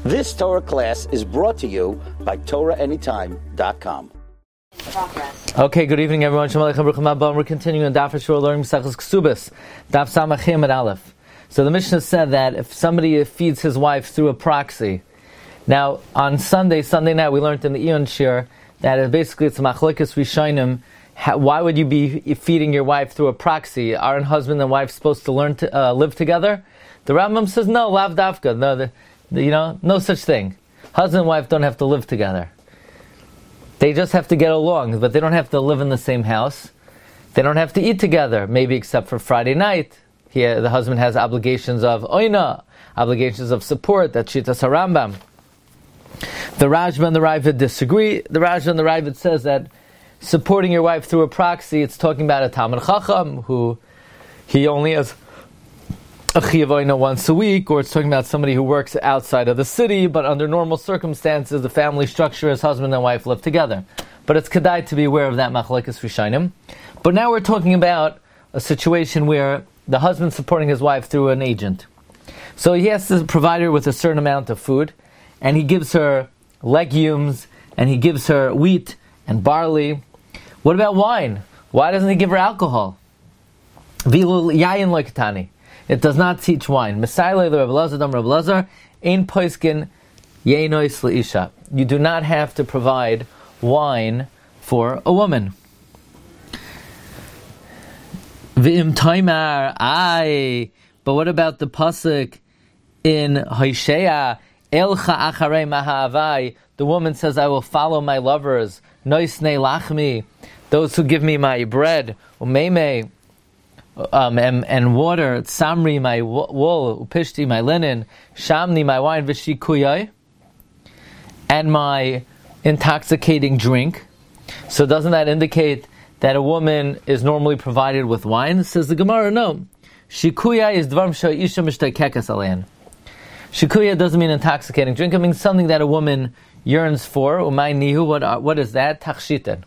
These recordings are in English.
This Torah class is brought to you by TorahAnytime.com. Okay, good evening everyone. Shalom Aleichem, Baruch Haba. We're continuing on Daf Yeshua, learning Mesechus Ksubas, Daf Samach Chem and Aleph. So the Mishnah said that if somebody feeds his wife through a proxy, now on Sunday night, we learned in the Eon Shir that basically it's a machlokes rishonim. Why would you be feeding your wife through a proxy? Aren't husband and wife supposed to learn to live together? The Rambam says no, lav dafka. No, no such thing. Husband and wife don't have to live together. They just have to get along, but they don't have to live in the same house. They don't have to eat together, maybe except for Friday night. Here, the husband has obligations of oina, obligations of support. That's Shitas HaRambam. The Rajba and the Raavad disagree. The Rajba and the Raavad says that supporting your wife through a proxy, it's talking about a Talmid Chacham who he only has a Chiyuv Oina once a week, or it's talking about somebody who works outside of the city, but under normal circumstances, the family structure is husband and wife live together. But it's kedai to be aware of that machlokes rishonim. But now we're talking about a situation where the husband's supporting his wife through an agent. So he has to provide her with a certain amount of food, and he gives her legumes, and he gives her wheat and barley. What about wine? Why doesn't he give her alcohol? Vilul yayin loikatani. It does not teach wine. Mesailei the Rav Elazar dam Rav Elazar ein poiskin yeinois leisha. You do not have to provide wine for a woman. V'im taimar ay. But what about the pasuk in Hosea? Elcha acharei mahavai. The woman says, "I will follow my lovers." Noisnei lachmi, those who give me my bread. Umeimei, and water. Samri, my wool. Upishti, my linen. Shamni, my wine. V'shikuyai, and my intoxicating drink. So doesn't that indicate that a woman is normally provided with wine? Says the Gemara, no. Shikuyai is dvarim she'isha mishtakekas alein. Shikuya doesn't mean intoxicating drink. It means something that a woman yearns for. Umay nihu, what is that? Tachshiten.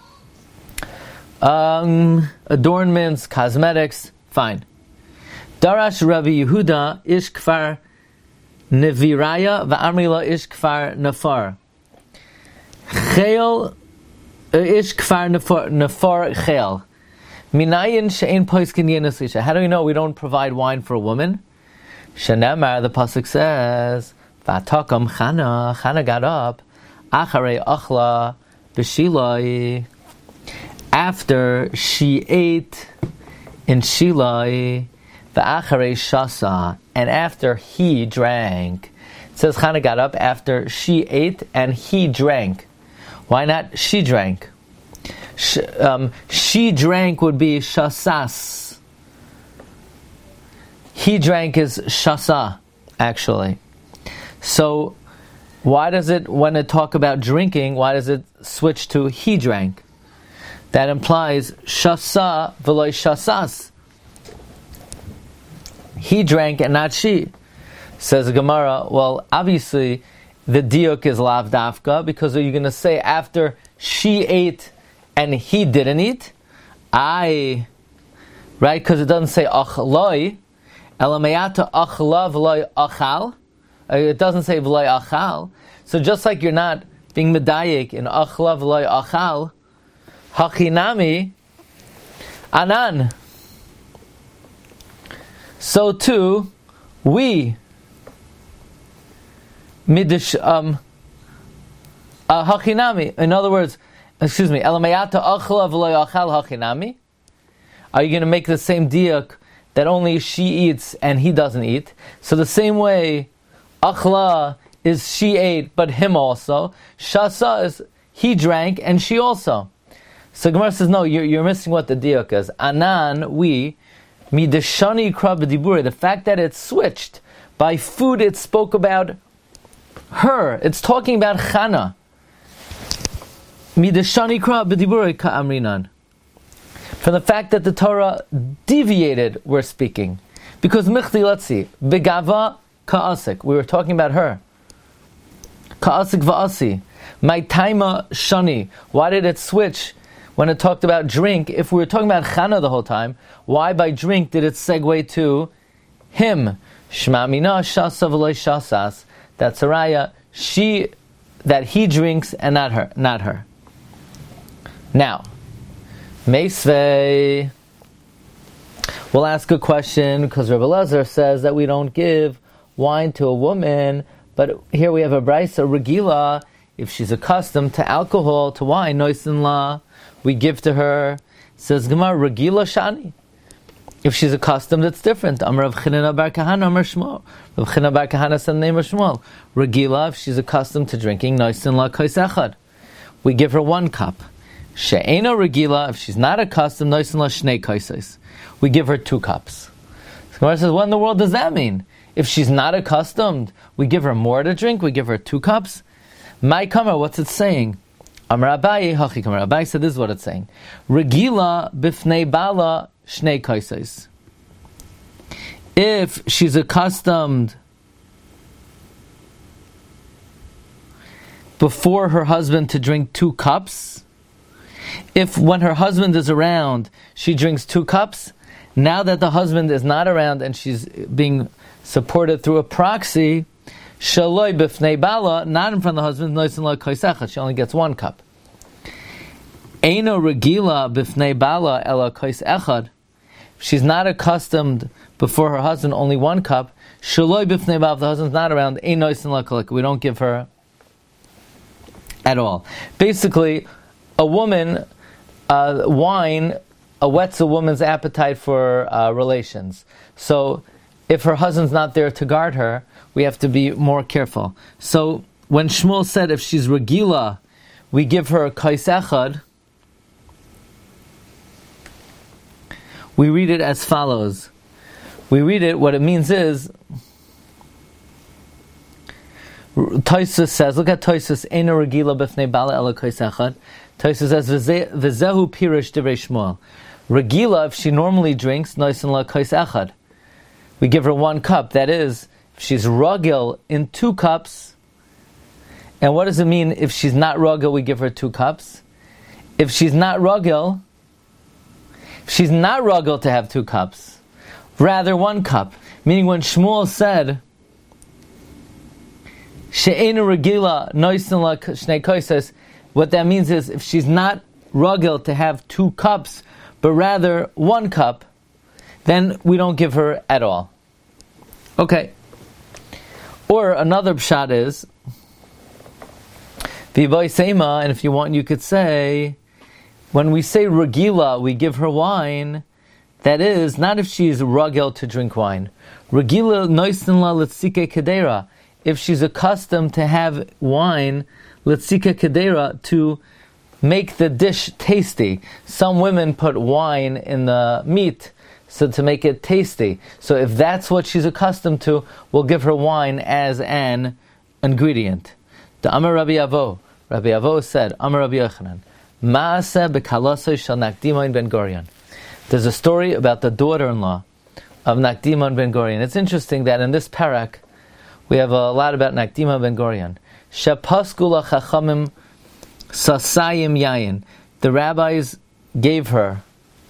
Adornments, cosmetics, fine. Darash Rabbi Yehuda ish kfar neviraya va'amrila ish kfar nafar. Chel ish kfar nafar chel. Minayin she'en poiskin yenus isha. How do we know we don't provide wine for a woman? Shenemar, the pasuk says, "Vatakam Chana." Chana got up, acharei achla b'shilai. After she ate in Shilai, v'acharei shasa, and after he drank. It says Chana got up after she ate and he drank. Why not she drank? She drank would be shasas. He drank is shasa, actually. So, why does it, when it talk about drinking, why does it switch to he drank? That implies shasa v'loy shasas. He drank and not she. Says the Gemara, well, obviously, the diuk is lav dafka, because are you going to say after she ate and he didn't eat? Right? Because it doesn't say achloi. Elamayata achla v'loy achal. It doesn't say v'loy achal. So just like you're not being medayik in achla v'loy achal, hachinami anan. So too, we midish hachinami. In other words, elamayata achla v'loy achal hachinami. Are you going to make the same diuk that only she eats and he doesn't eat? So the same way, achla is she ate, but him also. Shasa is he drank and she also. So Gemara says, no, you're missing what the diuk is. Anan, we, mideshani kra b'dibure, the fact that it's switched. By food, it spoke about her. It's talking about Chana. Mideshani kra b'dibure ka'amrinan. From the fact that the Torah deviated, we're speaking. Because michti, let's see, begava ka'asik, we were talking about her. Ka'asik va'asi. My taima shani. Why did it switch when it talked about drink? If we were talking about Chana the whole time, why by drink did it segue to him? Shma mina shasa v'loy shasas. that's a raya, that he drinks and not her. Now, Meisvei, we'll ask a question because Rebbe Elazar says that we don't give wine to a woman, but here we have a brisa, regila, if she's accustomed to alcohol, to wine, noisin la, we give to her. Says Gemara, regila shani. If she's accustomed, it's different. Amar Rav Chanina bar Kahana, Amar Shmuel. Rav Chanina bar Kahana said the name of Shmuel. Regila, if she's accustomed to drinking, noisin la kais echad, we give her 1 cup. She'ena regila, if she's not accustomed, noisin la shnei kaises, we give her 2 cups. So Gemara says, what in the world does that mean? If she's not accustomed, we give her more to drink, we give her 2 cups? My kamar, what's it saying? Amar Abaye, hachi kamar. Abaye said this is what it's saying. Regila bifnei bala shnei kaises. If she's accustomed before her husband to drink 2 cups, if when her husband is around, she drinks 2 cups, now that the husband is not around and she's being supported through a proxy, shaloi b'fnei bala, not in front of the husband, noisin la kais echad, she only gets 1 cup. Eino regila b'fnei bala ela kais echad, she's not accustomed before her husband, only 1 cup, shaloi b'fnei bala, if the husband's not around, ein noisin la kalik, we don't give her at all. Basically, a woman, wine whets a woman's appetite for relations. So, if her husband's not there to guard her, we have to be more careful. So, when Shmuel said if she's regila, we give her a kais echad, we read it as follows. We read it, what it means is, Tosfos says, look at Tosfos, Eina regila b'fnei bala ela kais echad. Tosfos says, V'zehu pirish divrei Shmuel. Regila, if she normally drinks, noisin la kais echad, we give her 1 cup. That is, if she's ragil in 2 cups. And what does it mean if she's not ragil, we give her 2 cups? If she's not ragil to have 2 cups, rather 1 cup. Meaning when Shmuel said, She'enu regila noisin la shnei kaises, what that means is if she's not ragil to have 2 cups, but rather 1 cup, then we don't give her at all. Okay. Or another pshat is, v'boy seima, and if you want, you could say, when we say regila, we give her wine, that is, not if she is ragil to drink wine. Regila noisin la letzike kedera, if she's accustomed to have wine, letzike kedera, to make the dish tasty. Some women put wine in the meat, so to make it tasty. So if that's what she's accustomed to, we'll give her wine as an ingredient. The Amar Rabbi Avo said, Amar Rabbi Yochanan, Maaseh b'kalasoi shel Nakdimon ben Gurion. There's a story about the daughter-in-law of Nakdimon ben Gurion. It's interesting that in this parak, we have a lot about Nakdimon ben Gurion. Shepasku lachachamim sasayim yayin. The rabbis gave her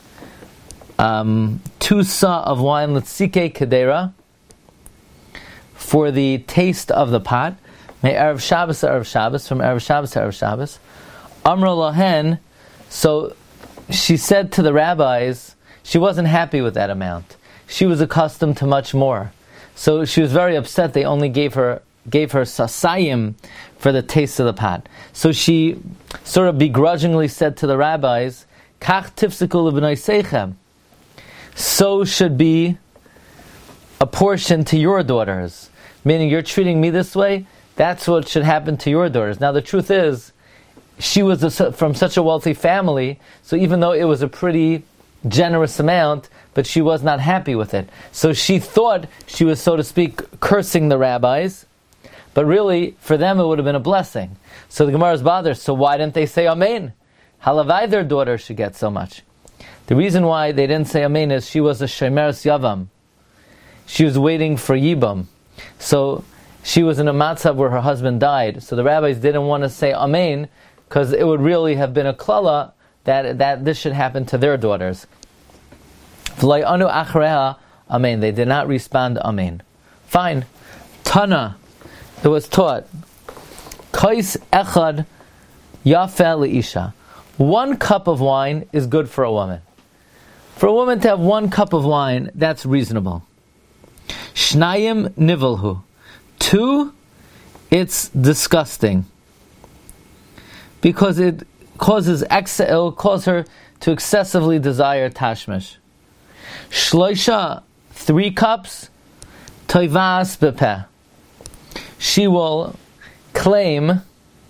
2 sa of wine, letzike kedera, for the taste of the pot. May Erev Shabbos to Erev Shabbos, from Erev Shabbos to Erev Shabbos. Amra lahen, so she said to the rabbis, she wasn't happy with that amount. She was accustomed to much more. So she was very upset they only gave her sasayim for the taste of the pot. So she sort of begrudgingly said to the rabbis, Kach tifsiku l'bnei seichem, so should be a portion to your daughters. Meaning, you're treating me this way, that's what should happen to your daughters. Now the truth is, she was from such a wealthy family, so even though it was a pretty generous amount, but she was not happy with it. So she thought she was, so to speak, cursing the rabbis, but really, for them it would have been a blessing. So the Gemara is bothered, so why didn't they say Amen? Halavai, their daughter should get so much. The reason why they didn't say Amen is she was a Shemeres Yavam. She was waiting for Yibam. So she was in a matzav where her husband died. So the rabbis didn't want to say Amen, because it would really have been a klala that this should happen to their daughters. V'layanu achreha Amen. They did not respond Amen. Fine. Tana. it was taught, Kais echad yafeh leisha. 1 cup of wine is good for a woman. For a woman to have 1 cup of wine, that's reasonable. Shnayim nivelhu. 2, it's disgusting. Because it it'll cause her to excessively desire tashmish. Shloisha, 3 cups, toivas bepeh. She will claim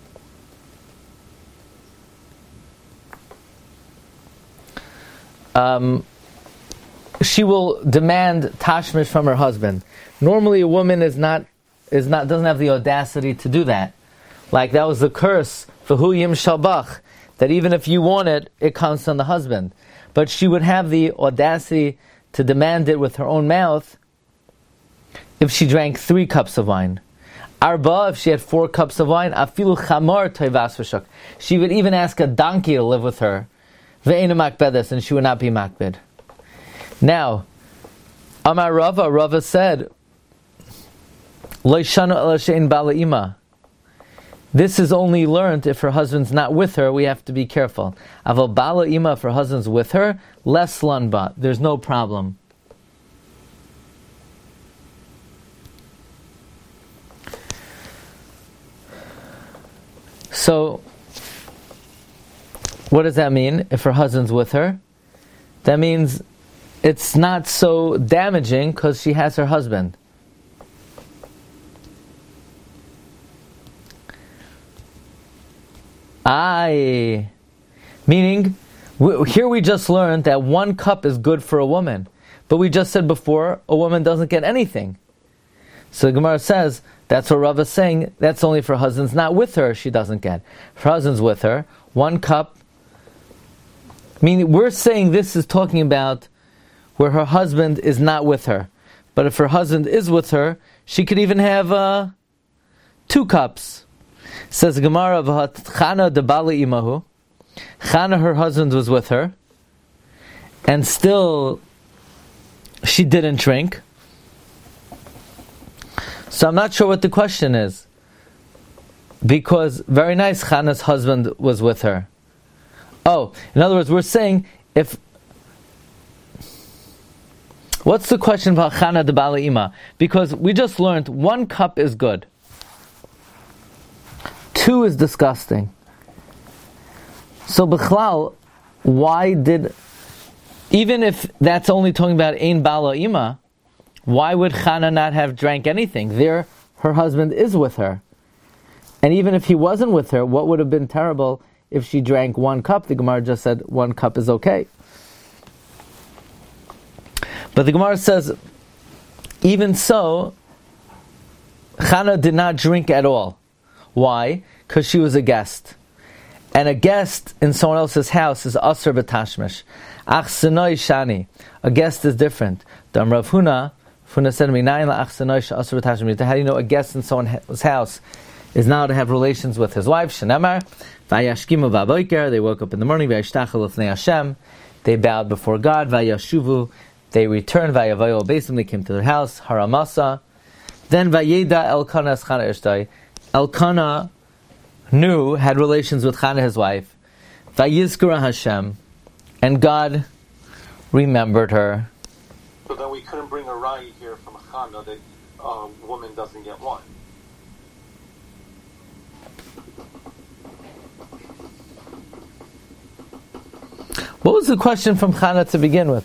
she will demand tashmish from her husband. Normally, a woman doesn't have the audacity to do that. Like that was the curse for hu yim shalbach, that even if you want it, it comes from the husband. But she would have the audacity to demand it with her own mouth if she drank 3 cups of wine. Arba, if she had 4 cups of wine, afilu chamor toivas v'shuk. She would even ask a donkey to live with her. Ve'ena makbedes, and she would not be makbed. Now, Amar Rava said, Lo yishanu ela she'ein bala ima. This is only learned if her husband's not with her. We have to be careful. Aval bala ima, if her husband's with her, less lanba. There's no problem. So, what does that mean? If her husband's with her, that means it's not so damaging because she has her husband. Meaning, here we just learned that 1 cup is good for a woman. But we just said before, a woman doesn't get anything. So the Gemara says, that's what Rav is saying, that's only for husbands not with her, she doesn't get. If her husband's with her, 1 cup, meaning we're saying this is talking about where her husband is not with her. But if her husband is with her, she could even have 2 cups. Says the Gemara, Chana de Bali Imahu. Chana, her husband, was with her, and still she didn't drink. So I'm not sure what the question is. Because, very nice, Chana's husband was with her. Oh, in other words, we're saying, what's the question about Chana de Bala Ima? Because we just learned 1 cup is good. 2 is disgusting. So, B'chlal, even if that's only talking about Ein Bala Ima, why would Chana not have drank anything? There, her husband is with her. And even if he wasn't with her, what would have been terrible if she drank 1 cup? The Gemara just said 1 cup is okay. But the Gemara says, even so, Chana did not drink at all. Why? Because she was a guest. And a guest in someone else's house is asur b'tashmish. Ach senoi shani. A guest is different. Dam Rav Huna said to me, how do you know a guest in someone's house is now to have relations with his wife? Shenamar, vayashkimu v'aboiker, they woke up in the morning, vayishtachel lefnei Hashem, they bowed before God, vayashuvu, they returned, vayavayo besim, they came to their house, haramasa, then vayeda Elkanah es Chana ishtai, Elkanah had relations with Chana his wife, vayizkara Hashem, and God remembered her. So then we couldn't bring a raya here from Chana that woman doesn't get wine. What was the question from Chana to begin with?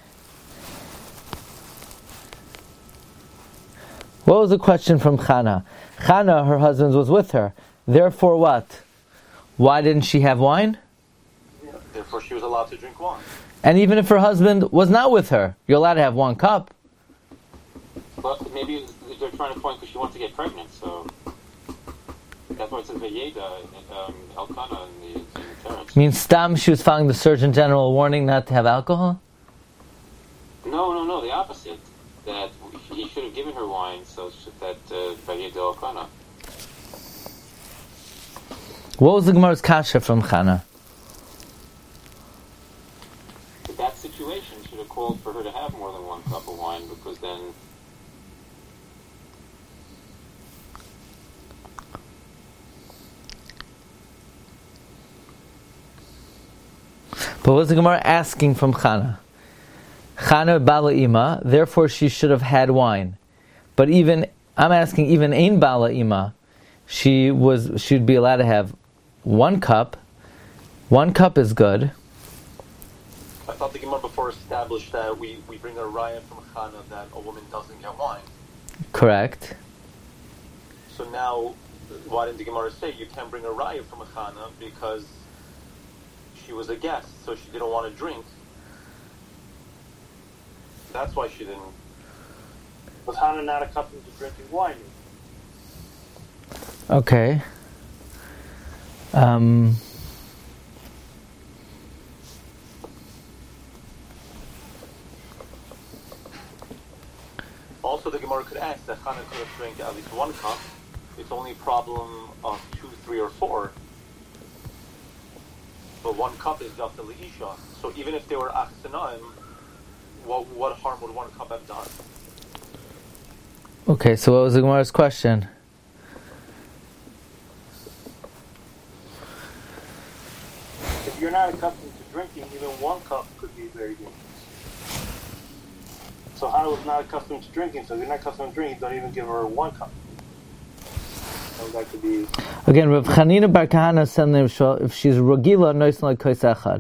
What was the question from Chana? Chana, her husband, was with her. Therefore what? Why didn't she have wine? Yeah, therefore she was allowed to drink wine. And even if her husband was not with her, you're allowed to have 1 cup. But maybe they're trying to point because she wants to get pregnant, so that's why it says Vayeda, Elkanah in the Teretz. Means Stam, she was following the Surgeon General warning not to have alcohol? No, the opposite. That he should have given her wine, so that Vayeda Elkanah. What was the Gemara's kasha from Chana? That situation should have called for her to have more than 1 cup of wine, because then But what's the Gemara asking from Chana? Chana Bala Ima, therefore she should have had wine. But I'm asking, even Ein Bala Ima, she'd be allowed to have 1 cup. 1 cup is good. I thought the Gemara before established that we bring a raya from Chana that a woman doesn't get wine. Correct. So now, why didn't the Gemara say you can't bring a raya from a Chana because she was a guest, so she didn't want to drink? That's why she didn't. Was Chana not accustomed to drinking wine? Okay. Also, the Gemara could ask that Chana could have drank at least 1 cup. It's only a problem of 2, 3, or 4. But 1 cup is just a leisha. So even if they were achsanaim, what harm would 1 cup have done? Okay, so what was the Gemara's question? If you're not accustomed to drinking, even 1 cup could be very dangerous. So Hannah was not accustomed to drinking, so if you're not accustomed to drinking, don't even give her 1 cup. So that could be... Again, Rav Chanina Bar Kahana said if she's Regila, Noisin like Kois Echad.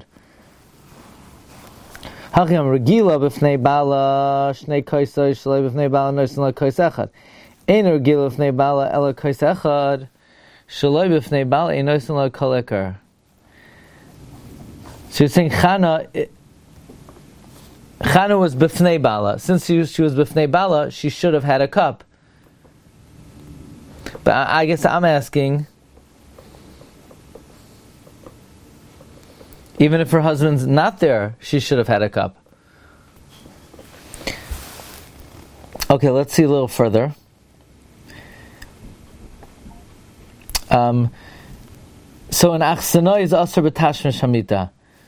Hachim Regila b'fnei Bala, Shnei Koisoi, Shalei b'fnei Bala, Noisin like Kois Echad. Ein Regila b'fnei Bala, Ela Kois Echad, Shalei b'fnei Bala, Ein Noisin like Kol Ekar. So you're saying Chana was b'fnei Bala. Since she was b'fnei Bala, she should have had a cup. But I guess I'm asking, even if her husband's not there, she should have had a cup. Okay, let's see a little further. So an achsana is asr b'tashmish hamita.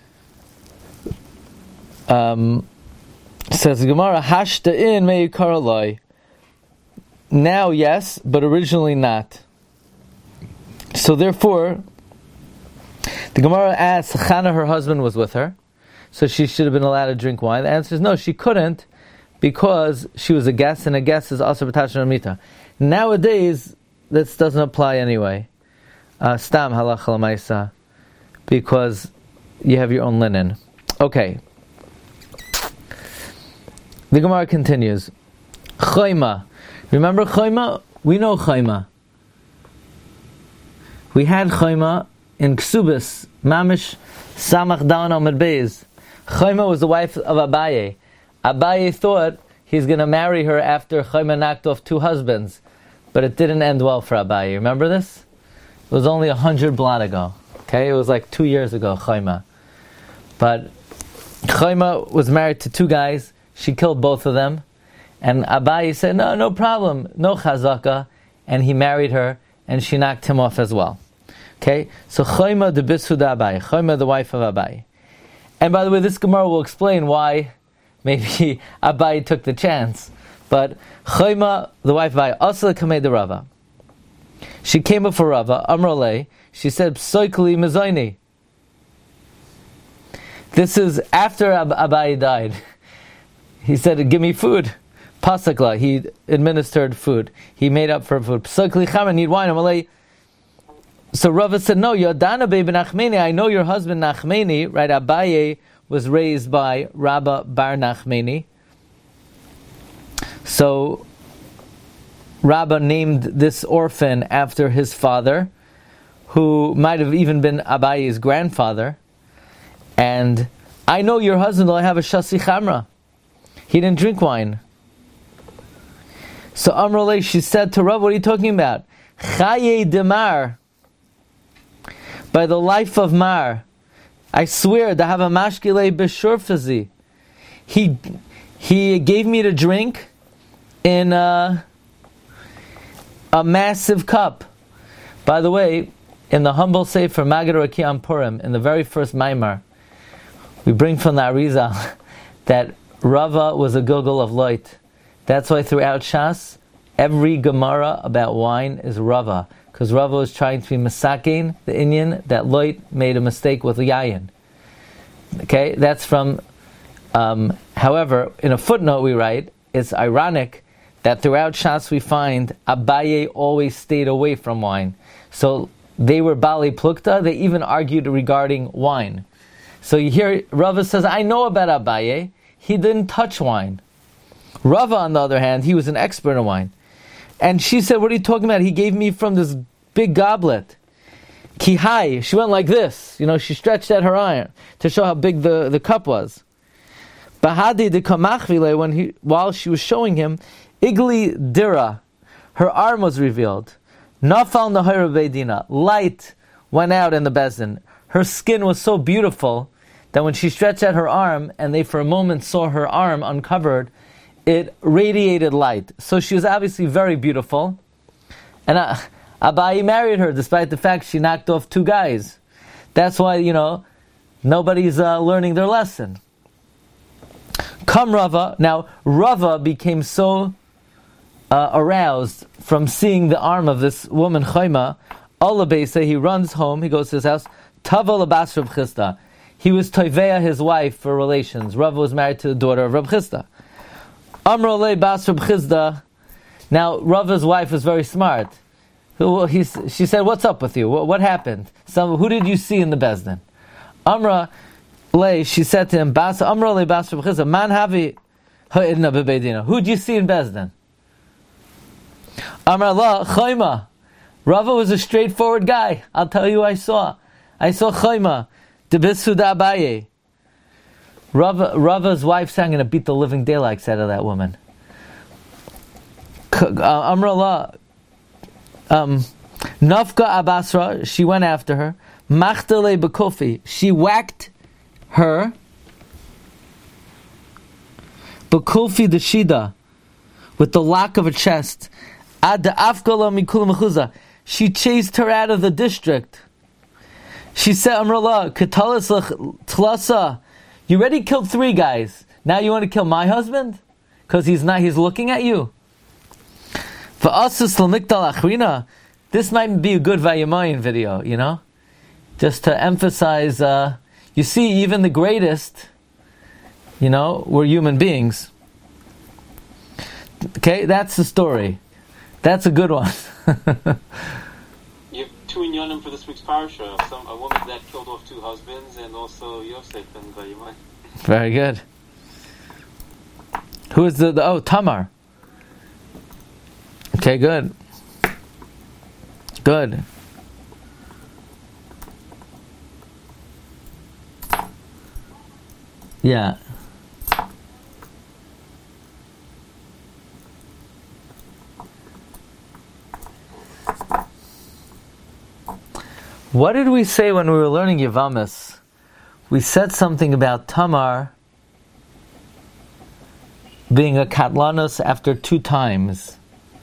Says Gemara, hashta in me'ikar aloi. Now yes, but originally not. So therefore, the Gemara asks, Chana, her husband was with her, so she should have been allowed to drink wine. The answer is no, she couldn't, because she was a guest, and a guest is also b'tashmish hamita. Nowadays, this doesn't apply anyway. Stam halacha l'maisa, because you have your own linen. Okay. The Gemara continues. Chayma. Remember Chayma? We know Chayma. We had Chayma in Ksubis, Mamish Samach Down Amid Beis. Chayma was the wife of Abaye. Abaye thought he's going to marry her after Chayma knocked off 2 husbands. But it didn't end well for Abaye. Remember this? It was only 100 blot ago. Okay, it was like 2 years ago, Chayma. But Chayma was married to 2 guys. She killed both of them. And Abaye said, no problem, no chazaka. And he married her, and she knocked him off as well. Okay, so Chayma de Bisuda Abaye, Chayma the wife of Abaye. And by the way, this Gemara will explain why maybe Abaye took the chance. But Chayma, the wife of Abaye, also kamei de Rava. She came before Rava, Amrale, she said, Psoikli Mazoini. This is after Abaye died. He said, give me food. Pasakla, he administered food. He made up for food. Psoikli Chama, need wine. Amalei. So Rava said, no, Yodana ben Nachmeni, I know your husband Nachmeni, right? Abaye was raised by Rabba bar Nachmeni. So Rabba named this orphan after his father, who might have even been Abaye's grandfather. And I know your husband will have a shasi chamra. He didn't drink wine. So Amrullah, she said to Rav, what are you talking about? Chaye de Mar. By the life of Mar, I swear to have a mashkile b'shurfazi. He gave me to drink in a massive cup. By the way, in the humble sefer Magid Rakia Purim, in the very first Maimar, we bring from the Arizal that Rava was a Gilgal of Loit. That's why throughout Shas, every Gemara about wine is Rava, because Rava was trying to be Masakin, the Inyan, that Loit made a mistake with Yayin. Okay, that's from. However, in a footnote we write, it's ironic that throughout Shas we find Abaye always stayed away from wine. So they were Bali Plukta, they even argued regarding wine. So you hear Rava says, I know about Abaye, he didn't touch wine. Rava, on the other hand, he was an expert in wine. And she said, what are you talking about? He gave me from this big goblet. Kihai, she went like this. She stretched out her arm to show how big the cup was. Bahadi de Kamachvile, while she was showing him, Igli Dira, her arm was revealed. Nafal Nahira Beidina, light went out in the Bezdin. Her skin was so beautiful that when she stretched out her arm and they for a moment saw her arm uncovered, it radiated light. So she was obviously very beautiful. And Abaye married her despite the fact she knocked off 2 guys. That's why, nobody's learning their lesson. Come Rava. Now, Rava became so aroused from seeing the arm of this woman, Chayma. Allah Beisa, he runs home, he goes to his house. Tava Labas Reb Chisda. He was Toiveya, his wife, for relations. Rava was married to the daughter of Reb Chisda. Amro Le Bas Reb Chisda. Now, Rava's wife was very smart. She said, what's up with you? What happened? Who did you see in the Bezdin? Amra Le, she said to him, Amra Le Bas Reb Chisda, Man Havi Ha'idna Bebeidina. Who did you see in Bezdin? Amra La Chayma. Rava was a straightforward guy. I'll tell you who I saw. I saw Chayma. Debisuda Abaye. Rava's wife sang and beat the living daylights out of that woman. Amra La. Nafka Abasra, she went after her. Machtale Bekofi, she whacked her. Bekofi the Shida, with the lock of her chest. Ad Afgala Mikula Mechuza, she chased her out of the district. She said, Amrullah, Katalis Tlasa, you already killed 3 guys. Now you want to kill my husband? Because he's looking at you. This might be a good Vayamayin video, just to emphasize, you see, even the greatest, were human beings. Okay, that's the story. That's a good one. You have 2 inyanim for this week's parasha. A woman that killed off 2 husbands, and also Yosef and Vayamayin. Very good. Who is Tamar. Okay, good. Good. Yeah. What did we say when we were learning Yavamis? We said something about Tamar being a katlanos after 2 times.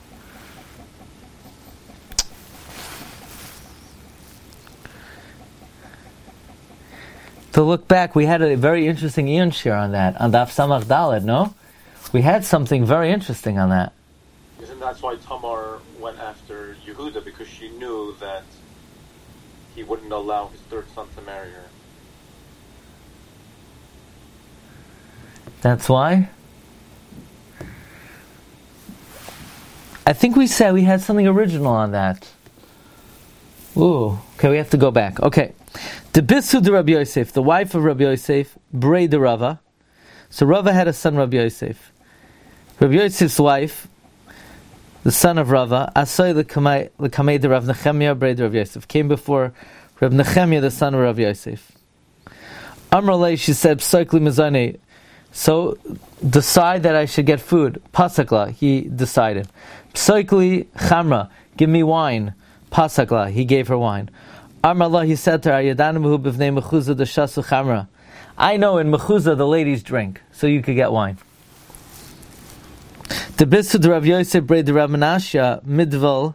To look back, we had a very interesting Ian share on that, on Daf Samach Daled, no? We had something very interesting on that. Isn't that why Tamar went after Yehuda? Because she knew that he wouldn't allow his 3rd son to marry her. That's why? I think we said we had something original on that. Ooh, okay, we have to go back. Okay. The Bisu de Rabbi Yosef, the wife of Rabbi Yosef, Brei de Rava. So Rava had a son, Rabbi Yosef. Rabbi Yosef's wife, the son of Rava, Asai l'kamei de Rav Nechemia, Brei de Rabbi Yosef, came before Rav Nechemia, the son of Rabbi Yosef. Amrullah, she said, P'sokli mizane. So decide that I should get food. Pasakla, he decided. P'sokli chamra, give me wine. Pasakla, he gave her wine. Amrullah, he said to her, I know in Mechuzah the ladies drink, so you could get wine. The Bisud Rav Yosef Brei de Rav Menashe Midvil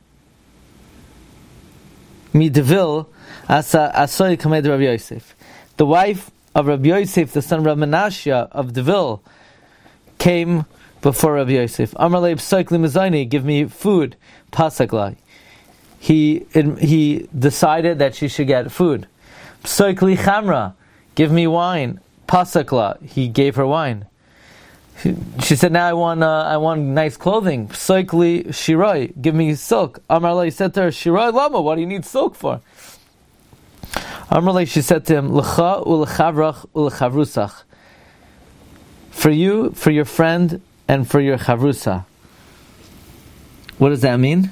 Asoy Kamed Rav Yosef. The wife of Rav Yosef, the son of Rav Menashe of Devil, came before Rav Yosef. Amrullah P'sokli Mizani, give me food. Pasakla. He decided that she should get food. P'sokli chamra, give me wine. Pasakla, he gave her wine. She said, now I want nice clothing. Psoikli shiroi, give me silk. Amarla, he said to her, Shiroi lama, what do you need silk for? Amarla, she said to him, L'cha u'lechavrach u'lechavrusach. For you, for your friend, and for your chavrusa. What does that mean?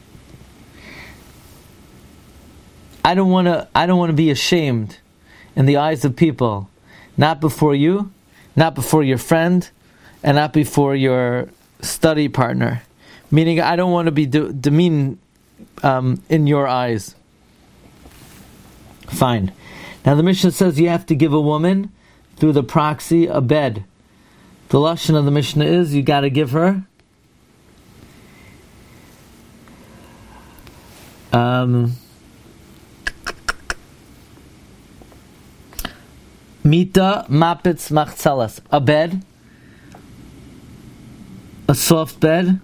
I don't want to be ashamed in the eyes of people, not before you, not before your friend, and not before your study partner. Meaning, I don't want to be demeaned in your eyes. Fine. Now the Mishnah says you have to give a woman, through the proxy, a bed. The lashon of the Mishnah is you got to give her mita mapitz machzalas, a bed, a soft bed,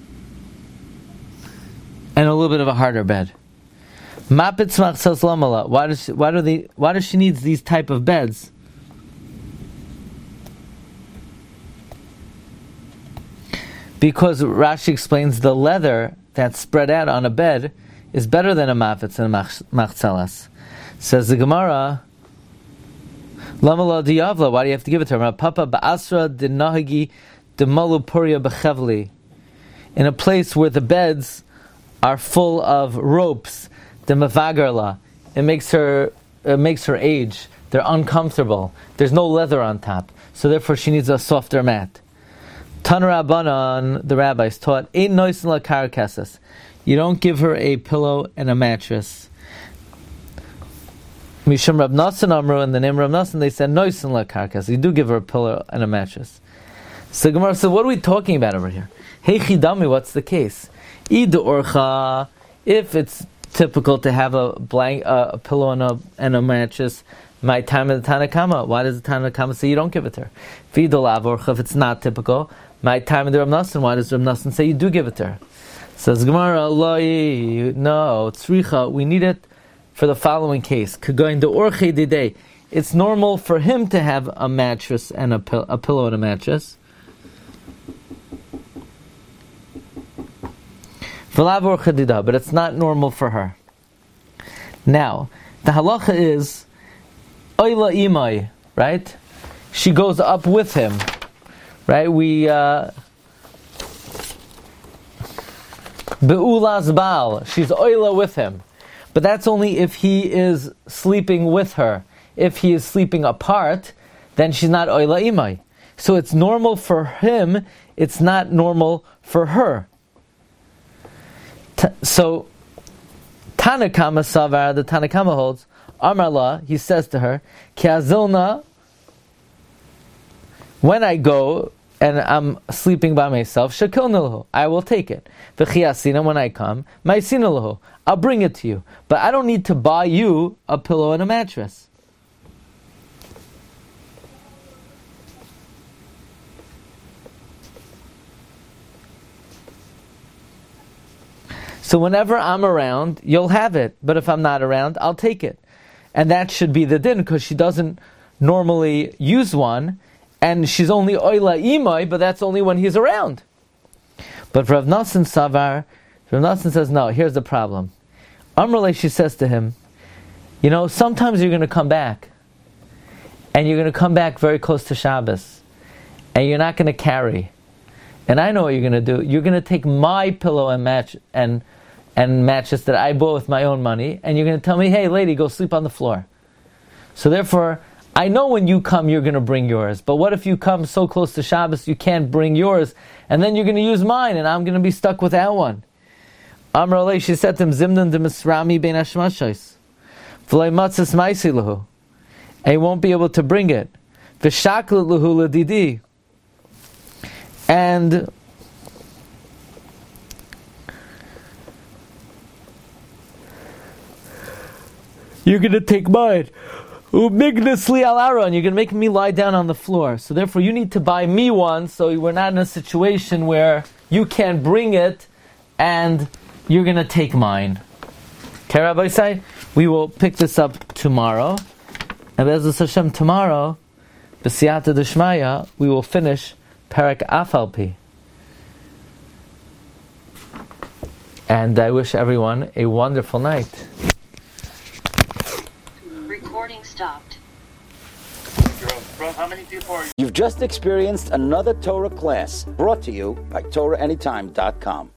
and a little bit of a harder bed. Mapitz machzalas lamala. Why does she need these type of beds? Because Rashi explains the leather that's spread out on a bed is better than a mafetz and a machzalas. Says the Gemara, Lama la diavla, why do you have to give it to her? Papa ba'asra dinahagi demalu puria bechevli. In a place where the beds are full of ropes, the mavagarla, it makes her age. They're uncomfortable. There's no leather on top, so therefore she needs a softer mat. Tanarabanan, the rabbis taught, Ein noisen la karakesses. You don't give her a pillow and a mattress. Mishum Rab Nassan Amru, in the name of Rab Nassan, they said noisen la karakesses. You do give her a pillow and a mattress. So Gemara said, what are we talking about over here? Hey chidami, what's the case? Id orcha, if it's typical to have a pillow and a mattress, my time of the Tanakama. Why does the Tanakama say you don't give it to her? If it's not typical, my time of the Rab Nassan. Why does Rab Nassan say you do give it to her? Says Gemara, no, tzricha. We need it for the following case. It's normal for him to have a mattress and a pillow and a mattress. But it's not normal for her. Now, the halacha is Oila imai, right? She goes up with him, right? Be'ulas baal, she's oila with him. But that's only if he is sleeping with her. If he is sleeping apart, then she's not oila imai. So it's normal for him, it's not normal for her. So, Tanakama Savar, the Tanakama holds, Amarla, he says to her, Kiazilna, when I go and I'm sleeping by myself, Shakilnalahu, I will take it. V'chiasina, when I come, Maisinalahu, I'll bring it to you. But I don't need to buy you a pillow and a mattress. So whenever I'm around, you'll have it. But if I'm not around, I'll take it. And that should be the din, because she doesn't normally use one, and she's only oila imai, but that's only when he's around. But Rav Nassan Savar, Rav Nassan says, no, here's the problem. Amrle, she says to him, sometimes you're going to come back, and you're going to come back very close to Shabbos, and you're not going to carry. And I know what you're going to do. You're going to take my pillow and mattress that I bought with my own money, and you're going to tell me, hey, lady, go sleep on the floor. So therefore, I know when you come, you're going to bring yours. But what if you come so close to Shabbos, you can't bring yours, and then you're going to use mine, and I'm going to be stuck without one? Amrale, she said to him, Zimnan de Misrami ben Hashmashais. V'lei matzis maisi lahu. And he won't be able to bring it. V'shaklet lahu ladidi. And you're going to take mine. Umignisli alara, and you're going to make me lie down on the floor. So therefore you need to buy me one, so we're not in a situation where you can't bring it and you're going to take mine. Okay, Rabbi Isai, we will pick this up tomorrow. And Be'ezus Hashem, tomorrow, B'siyata D'Shmaya, we will finish Perek Afalpi. And I wish everyone a wonderful night. Recording stopped. Bro, how many people are you? You've just experienced another Torah class brought to you by TorahAnytime.com.